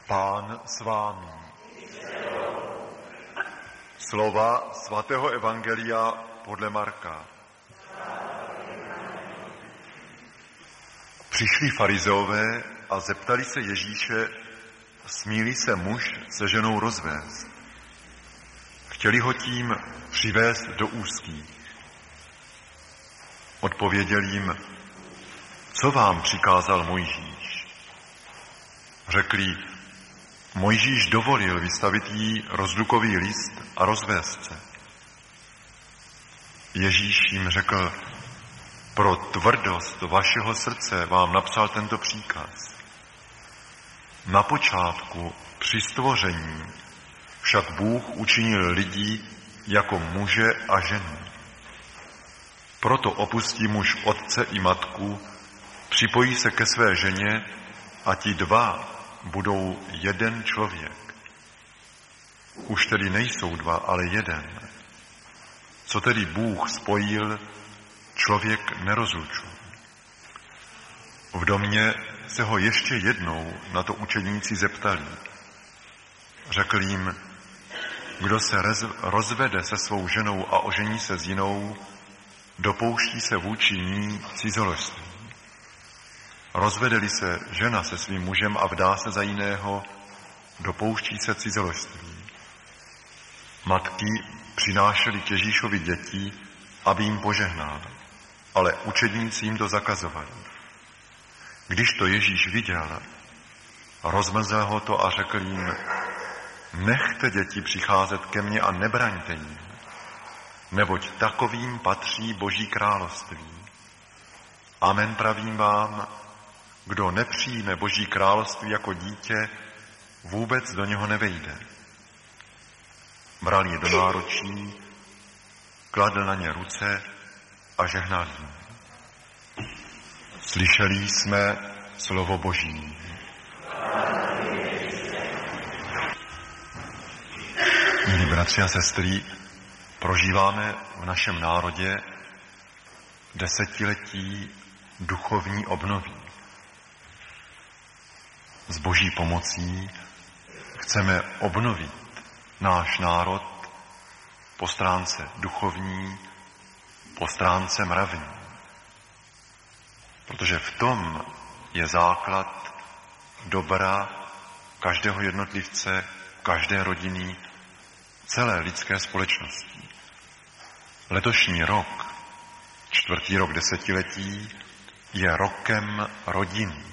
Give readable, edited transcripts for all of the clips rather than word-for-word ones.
Pán s vámi. Slova svatého evangelia podle Marka. Přišli farizeové a zeptali se Ježíše, smí-li se muž se ženou rozvést. Chtěli ho tím přivést do úzkých. Odpověděl jim, co vám přikázal Mojžíš? Řekli, Mojžíš dovolil vystavit jí rozlukový list a rozvést se. Ježíš jim řekl, pro tvrdost vašeho srdce vám napsal tento příkaz. Na počátku při stvoření však Bůh učinil lidi jako muže a ženu. Proto opustí muž otce i matku, připojí se ke své ženě a ti dva budou jeden člověk. Už tedy nejsou dva, ale jeden. Co tedy Bůh spojil, člověk nerozlučuje. V domě se ho ještě jednou na to učedníci zeptali. Řekl jim, kdo se rozvede se svou ženou a ožení se s jinou, dopouští se vůči ní cizoložství. Rozvede-li se žena se svým mužem a vdá se za jiného, dopouští se cizoložství. Matky přinášely k Ježíšovi děti, aby jim požehnal, ale učedníci jim to zakazovali. Když to Ježíš viděl, rozmrzl ho to a řekl jim, nechte děti přicházet ke mně a nebraňte jim, neboť takovým patří Boží království. Amen pravím vám, kdo nepřijme Boží království jako dítě, vůbec do něho nevejde. Bral je do náručí, kladl na ně ruce a žehnal jim. Slyšeli jsme slovo Boží. Milí bratři a sestry, prožíváme v našem národě desetiletí duchovní obnovy. S Boží pomocí chceme obnovit náš národ po stránce duchovní, po stránce mravní. Protože v tom je základ dobra každého jednotlivce, každé rodiny, celé lidské společnosti. Letošní rok, 4. rok desetiletí, je rokem rodiny.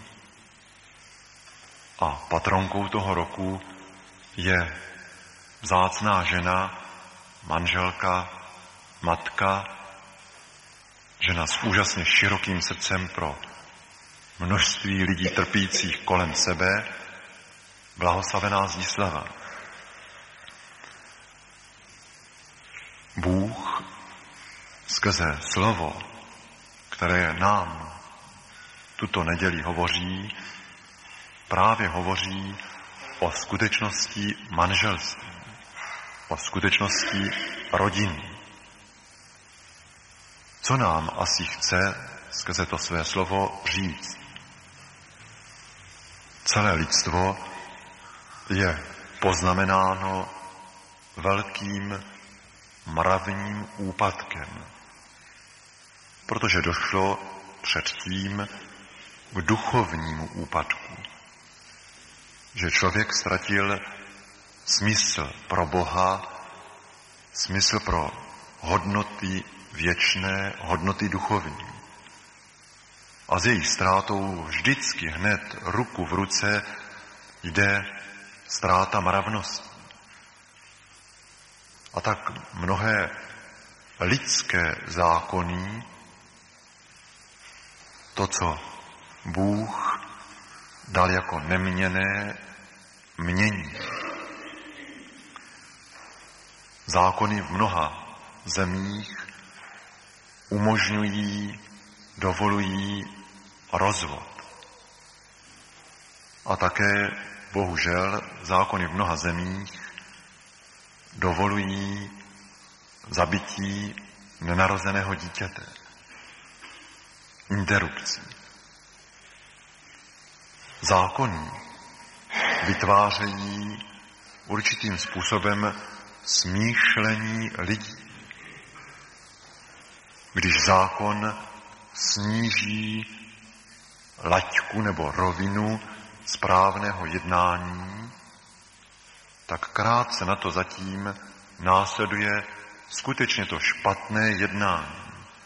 A patronkou toho roku je vzácná žena, manželka, matka, žena s úžasně širokým srdcem pro množství lidí trpících kolem sebe, blahoslavená Zdislava. Bůh skrze slovo, které nám tuto neděli hovoří, právě hovoří o skutečnosti manželství, o skutečnosti rodiny. Co nám asi chce skrze to své slovo říct? Celé lidstvo je poznamenáno velkým mravním úpadkem, protože došlo předtím k duchovnímu úpadku, že člověk ztratil smysl pro Boha, smysl pro hodnoty věčné, hodnoty duchovní. A s jejich ztrátou vždycky hned ruku v ruce jde ztráta mravnosti. A tak mnohé lidské zákony, to, co Bůh dal jako neměnné, mění. Zákony v mnoha zemích umožňují, dovolují rozvod. A také, bohužel, zákony v mnoha zemích dovolují zabití nenarozeného dítěte. Interrupcí. Zákony by vytvářejí určitým způsobem smýšlení lidí. Když zákon sníží laťku nebo rovinu správného jednání, tak krátce na to zatím následuje skutečně to špatné jednání.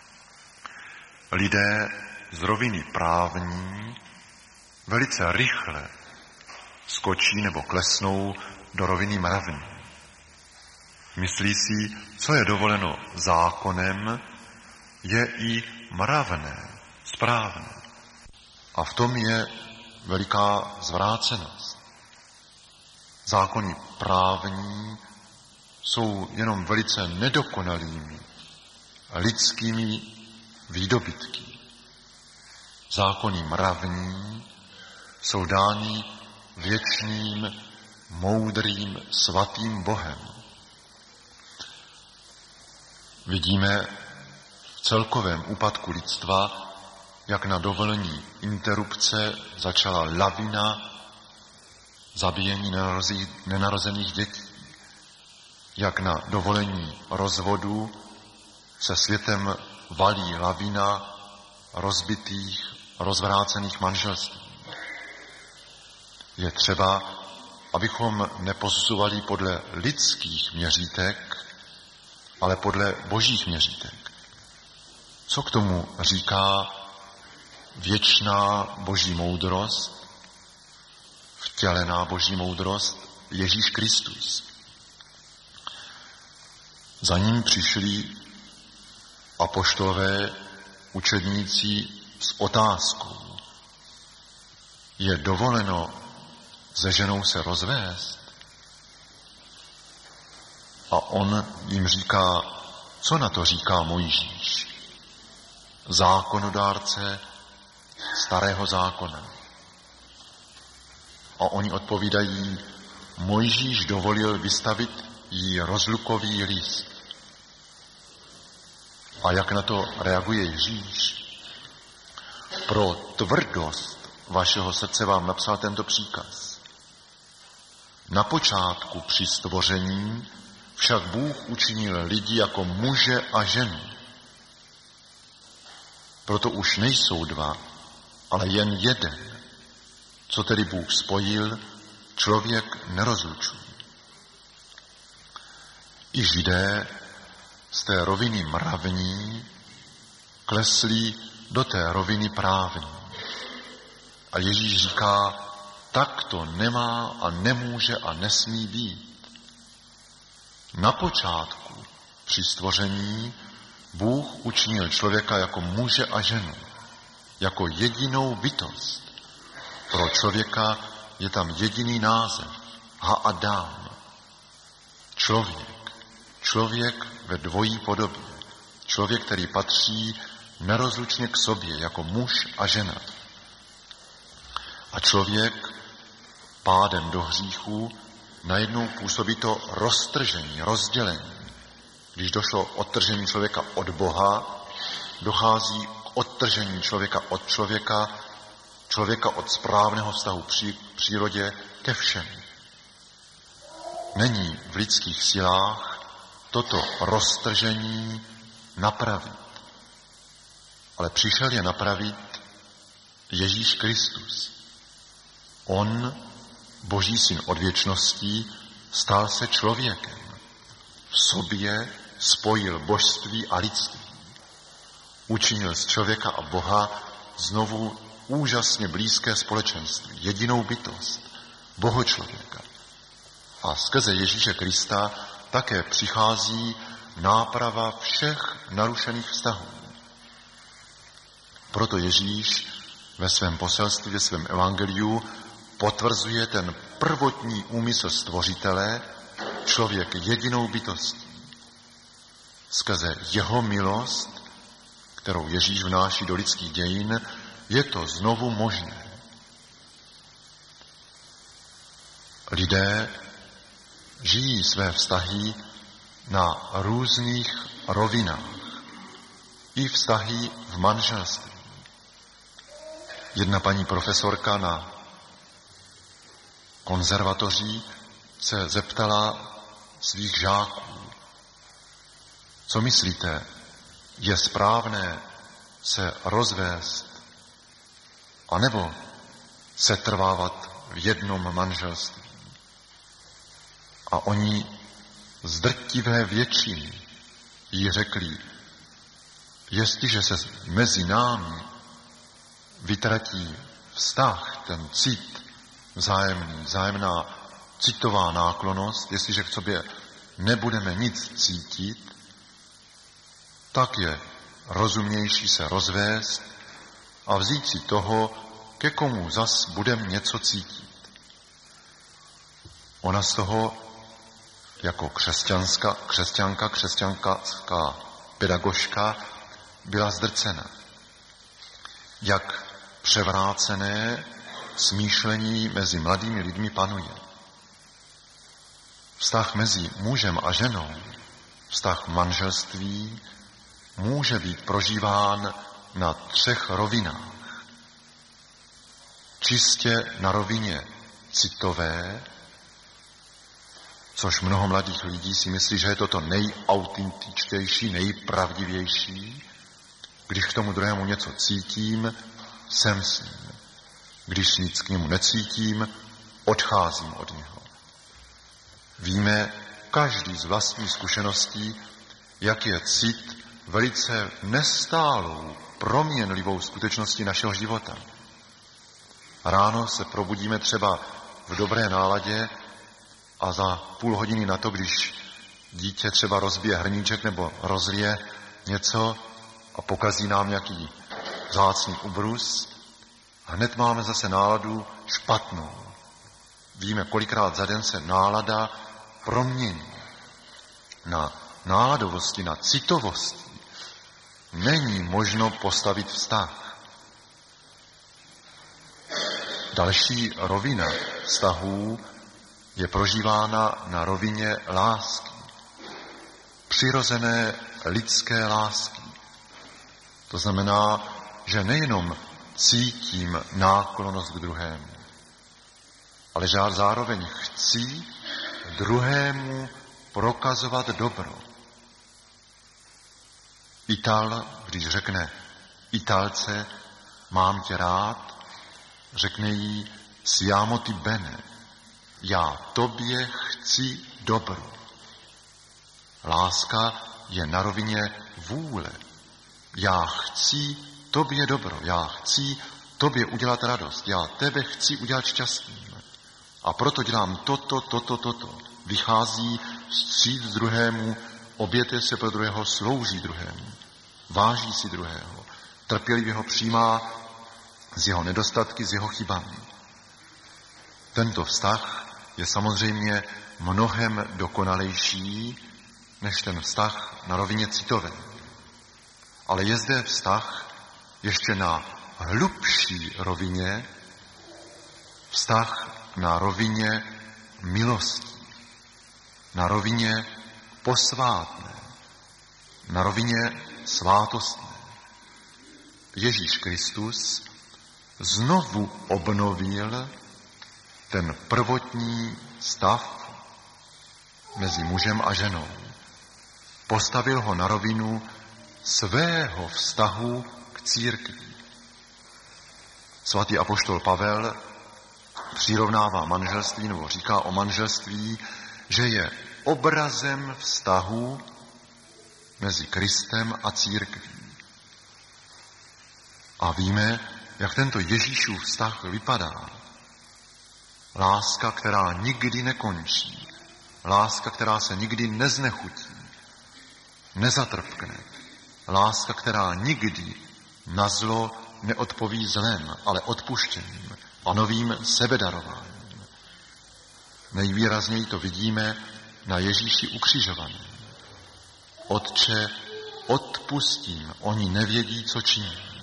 Lidé z roviny právní velice rychle skočí nebo klesnou do roviny mravní. Myslí si, co je dovoleno zákonem, je i mravné, správné. A v tom je veliká zvrácenost. Zákony právní jsou jenom velice nedokonalými lidskými výdobytky. Zákony mravní jsou dány věčným, moudrým, svatým Bohem. Vidíme v celkovém úpadku lidstva, jak na dovolení interrupce začala lavina zabíjení nenarozených dětí, jak na dovolení rozvodu se světem valí lavina rozbitých, rozvrácených manželství. Je třeba, abychom neposuzovali podle lidských měřítek, ale podle božích měřítek. Co k tomu říká věčná boží moudrost, vtělená boží moudrost Ježíš Kristus? Za ním přišli apoštolové učedníci s otázkou: je dovoleno se ženou se rozvést? A on jim říká, co na to říká Mojžíš, zákonodárce starého zákona. A oni odpovídají, Mojžíš dovolil vystavit jí rozlukový list. A jak na to reaguje Ježíš? Pro tvrdost vašeho srdce vám napsal tento příkaz. Na počátku při stvoření však Bůh učinil lidi jako muže a ženu. Proto už nejsou dva, ale jen jeden. Co tedy Bůh spojil, člověk nerozlučuje. I Židé z té roviny mravní klesli do té roviny právní. A Ježíš říká, tak to nemá a nemůže a nesmí být. Na počátku při stvoření Bůh učinil člověka jako muže a ženu, jako jedinou bytost. Pro člověka je tam jediný název, Ha-Adam. Člověk ve dvojí podobě. Člověk, který patří nerozlučně k sobě, jako muž a žena. A člověk pádem do hříchu najednou působí to roztržení, rozdělení. Když došlo odtržení člověka od Boha, dochází k odtržení člověka od člověka od správného vztahu k přírodě ke všem. Není v lidských silách toto roztržení napravit. Ale přišel je napravit Ježíš Kristus. On, Boží syn od věčnosti, stal se člověkem. V sobě spojil božství a lidství. Učinil z člověka a Boha znovu úžasně blízké společenství, jedinou bytost, bohočlověka. A skrze Ježíše Krista také přichází náprava všech narušených vztahů. Proto Ježíš ve svém poselství, ve svém evangeliu potvrzuje ten prvotní úmysl stvořitele, člověk jedinou bytostí. Skrze jeho milost, kterou Ježíš vnáší do lidských dějin, je to znovu možné. Lidé žijí své vztahy na různých rovinách. I vztahy v manželství. Jedna paní profesorka na konzervatoří se zeptala svých žáků, co myslíte, je správné se rozvést anebo setrvávat v jednom manželství. A oni z drtivé většiny jí řekli, jestliže se mezi námi vytratí vztah, ten cit vzájemný, vzájemná citová náklonnost, jestliže k sobě nebudeme nic cítit, tak je rozumnější se rozvést a vzít si toho, ke komu zas budeme něco cítit. Ona z toho jako křesťanská pedagožka byla zdrcena. Jak převrácené smýšlení mezi mladými lidmi panuje. Vztah mezi mužem a ženou, vztah manželství může být prožíván na 3 rovinách. Čistě na rovině citové, což mnoho mladých lidí si myslí, že je to nejautentičtější, nejpravdivější. Když k tomu druhému něco cítím, jsem s ním. Když nic k němu necítím, odcházím od něho. Víme každý z vlastní zkušeností, jak je cit velice nestálou, proměnlivou skutečností našeho života. Ráno se probudíme třeba v dobré náladě a za půl hodiny na to, když dítě třeba rozbije hrníček nebo rozlije něco a pokazí nám nějaký vzácný ubrus, hned máme zase náladu špatnou. Víme, kolikrát za den se nálada promění. Na náladovosti, na citovosti není možno postavit vztah. Další rovina vztahů je prožívána na rovině lásky. Přirozené lidské lásky. To znamená, že nejenom cítím náklonnost k druhému, ale že zároveň chci druhému prokazovat dobro. Ital, když řekne Italce, mám tě rád, řekne jí siamo ti bene, já tobě chci dobro. Láska je na rovině vůle. Já chci tobě dobro, já chci tobě udělat radost, já tebe chci udělat šťastným. A proto dělám toto. Vychází vstříc druhému, obětuje se pro druhého, slouží druhému, váží si druhého, trpělivě ho přijímá z jeho nedostatky, z jeho chybami. Tento vztah je samozřejmě mnohem dokonalejší než ten vztah na rovině citové. Ale je zde vztah ještě na hlubší rovině, vztah na rovině milosti, na rovině posvátné, na rovině svátostné. Ježíš Kristus znovu obnovil ten prvotní stav mezi mužem a ženou. Postavil ho na rovinu svého vztahu k církvi. Svatý apoštol Pavel přirovnává manželství, nebo říká o manželství, že je obrazem vztahu mezi Kristem a církví. A víme, jak tento Ježíšův vztah vypadá. Láska, která nikdy nekončí. Láska, která se nikdy neznechutí, nezatrpkne. Láska, která nikdy na zlo neodpoví zlem, ale odpuštěním a novým sebedarováním. Nejvýrazněji to vidíme na Ježíši ukřižovaném. Otče, odpustím, oni nevědí, co činí.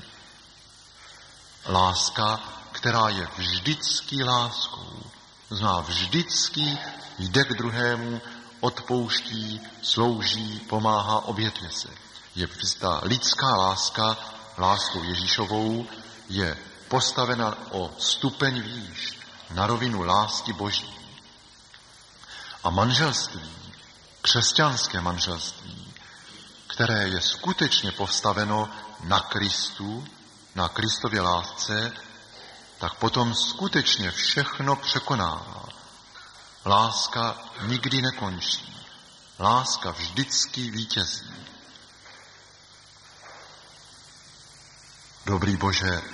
Láska, která je vždycky láskou, zná vždycky, jde k druhému, odpouští, slouží, pomáhá, obětuje se. Je ta lidská láska, láskou Ježíšovou, je postavena o stupeň výš. na rovinu lásky Boží. A manželství, křesťanské manželství, které je skutečně postaveno na Kristu, na Kristově lásce, tak potom skutečně všechno překonává. Láska nikdy nekončí. Láska vždycky vítězí. Dobrý Bože,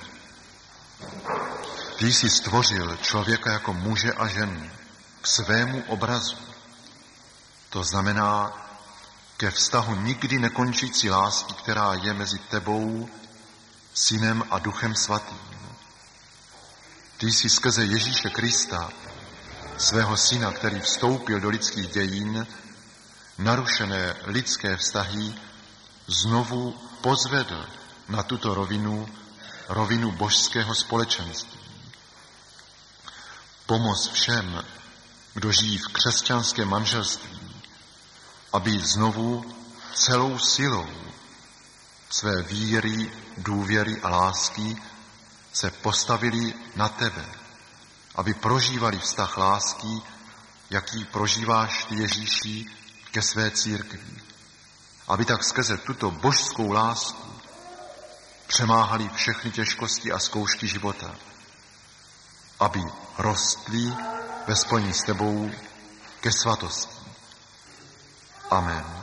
ty jsi stvořil člověka jako muže a ženu k svému obrazu. To znamená ke vztahu nikdy nekončící lásky, která je mezi tebou, Synem a Duchem Svatým. Ty jsi skrze Ježíše Krista, svého Syna, který vstoupil do lidských dějin, narušené lidské vztahy znovu pozvedl na tuto rovinu božského společenství. Pomoz všem, kdo žijí v křesťanském manželství, aby znovu celou silou své víry, důvěry a lásky se postavili na tebe, aby prožívali vztah lásky, jaký prožíváš ty, Ježíši, ke své církvi. Aby tak skrze tuto božskou lásku přemáhali všechny těžkosti a zkoušky života. Aby rostli ve spojení s tebou ke svatosti. Amen.